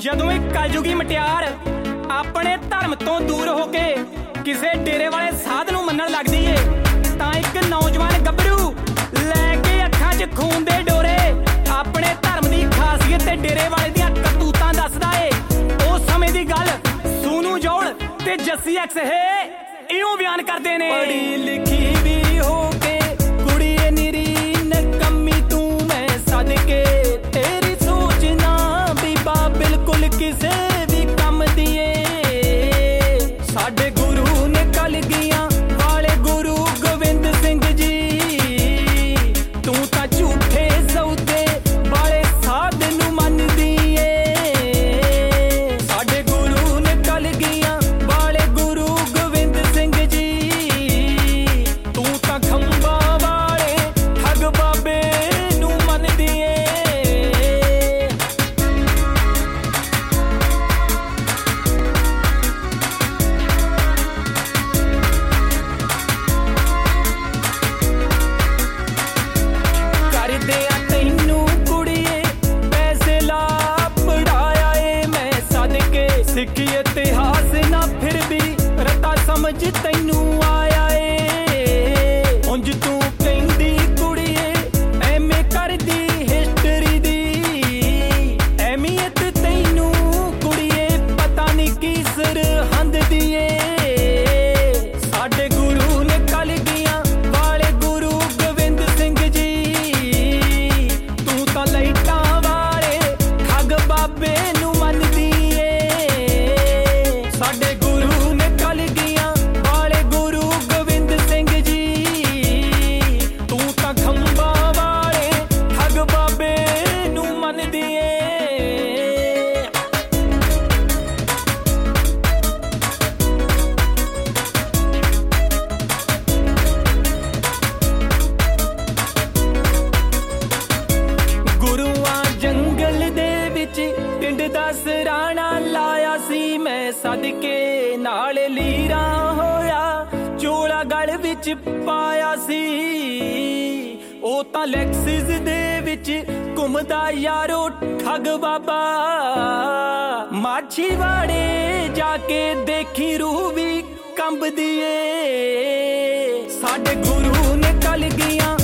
ਜਦੋਂ ਇੱਕ ਕਲਯੁਗੀ ਮਟਿਆਰ ਆਪਣੇ ਧਰਮ ਤੋਂ ਦੂਰ ਹੋ ਕੇ ਕਿਸੇ ਡੇਰੇ ਵਾਲੇ ਸਾਧ ਨੂੰ ਮੰਨਣ ਲੱਗਦੀ ਏ ਤਾਂ ਇੱਕ ਨੌਜਵਾਨ ਗੱਭਰੂ ਲੈ ਕੇ ਅੱਖਾਂ 'ਚ ਖੂਨ ਦੇ ਡੋਰੇ ਆਪਣੇ ਧਰਮ ਦੀ ਖਾਸੀਅਤ ਤੇ ਡੇਰੇ ਵਾਲੇ ਦੀਆਂ ਕਰਤੂਤਾਂ ਦੱਸਦਾ ਏ। ਉਸ ਸਮੇਂ ਦੀ ਗੱਲ ਸੋਨੂ ਜੌਲ ਤੇ ਜੱਸੀ ਐਕਸ ਇਉਂ ਬਿਆਨ ਕਰਦੇ ਨੇ। ਪੜ੍ਹੀ ਲਿਖੀ ਵੀ ਹੋ ਕੇ ਕੁੜੀਏ ਨਿਰੀ ਨਕੰਮੀ ਤੂੰ ਮੈਂ ਸਦਕੇ ਤੇਰੀ ਸੋਚ ਨਾ ਬੀਬਾ ਬਿਲਕੁਲ ਕਿਸੇ ਵੀ ਕੰਮ ਦੀ ਏ। ਸਾਡੇ ਗੁਰੂ ਨੇ ਕਲਗੀਆਂ ਵਾਲੇ ਗੁਰੂ ਗੋਬਿੰਦ ਸਿੰਘ ਜੀ ਤੂੰ ਤਾਂ ਝੂਠੇ ਸੌਦੇ ਵਾਲੇ ਸਾਧ ਨੂੰ ਮੰਨਦੀ ਏ। ਸਾਡੇ ਗੁਰੂ ਨੇ ਕਲਗੀਆਂ ਵਾਲੇ ਗੁਰੂ ਗੋਬਿੰਦ ਸਿੰਘ ਜੀ ਤੂੰ ਤਾਂ ਖੰਭਾਂ ਵਾਲੇ ਠੱਗ ਬਾਬੇ ਨੂੰ ਮੰਨਦੀ ਏ। ਕਰਦੇ ਆ ਤੈਨੂੰ ਕੁੜੀਏ ਪੈਸੇ ਲਾ ਪੜਾਇਆ ਏ ਮੈਂ ਸਦਕੇ ਸਿੱਖੀ ਇਤਿਹਾਸ ਨਾ ਫਿਰ ਵੀ ਰਤਾ ਸਮਝ ਤੈਨੂੰ ਆਇਆ ਏ। ਉਂਝ ਤੂੰ ਕਹਿੰਦੀ ਕੁੜੀਏ ਐਵੇਂ ਕਰਦੀ ਹਿਸਟਰੀ ਦੀ ਅਹਿਮੀਅਤ ਤੈਨੂੰ ਕੁੜੀਏ ਪਤਾ ਨਹੀਂ ਕੀ ਸਰਹੰਦ ਦੀ ਏ। ਸਾਡੇ ਗੁਰੂ ਨੇ ਕਲਗੀਆਂ ਵਾਲੇ ਗੁਰੂ ਗੋਬਿੰਦ ਸਿੰਘ ਜੀ ਤੂੰ ਤਾਂ ਲਾਈਟਾਂ ਵਾਲੇ ਠੱਗ ਬਾਬੇ ਨੂੰ ਮੰਨਦੀ ਏ। ਸਾਡੇ ਗੁਰੂ ਨੇ ਕਲਗੀਆਂ ਵਾਲੇ ਗੁਰੂ ਗੋਬਿੰਦ ਸਿੰਘ ਜੀ ਤੂੰ ਤਾਂ ਖੰਭਾਂ ਵਾਲੇ ਠੱਗ ਬਾਬੇ ਨੂੰ ਮੰਨਦੀ ਏ। ਗੁਰੂਆਂ ਜੰਗਲ ਦੇ ਵਿੱਚ ਪਿੰਡ ਦਾ ਸਰਾਣਾ ਲਾਇਆ ਸੀ ਮੈਂ ਸਦਕੇ ਨਾਲ ਲੀਰਾਂ ਹੋਇਆ ਚੋਲਾ ਗਲ ਵਿੱਚ ਪਾਇਆ ਸੀ। ਉਹ ਤਾਂ ਲੈਕਸਿਸ ਦੇ ਵਿੱਚ ਘੁੰਮਦਾ ਯਾਰੋ ਠੱਗ ਬਾਬਾ ਮਾਛੀਵਾੜੇ ਜਾ ਕੇ ਦੇਖੀ ਰੂਹ ਵੀ ਕੰਬਦੀ ਏ। ਸਾਡੇ ਗੁਰੂ ਨੇ ਕਲਗੀਆਂ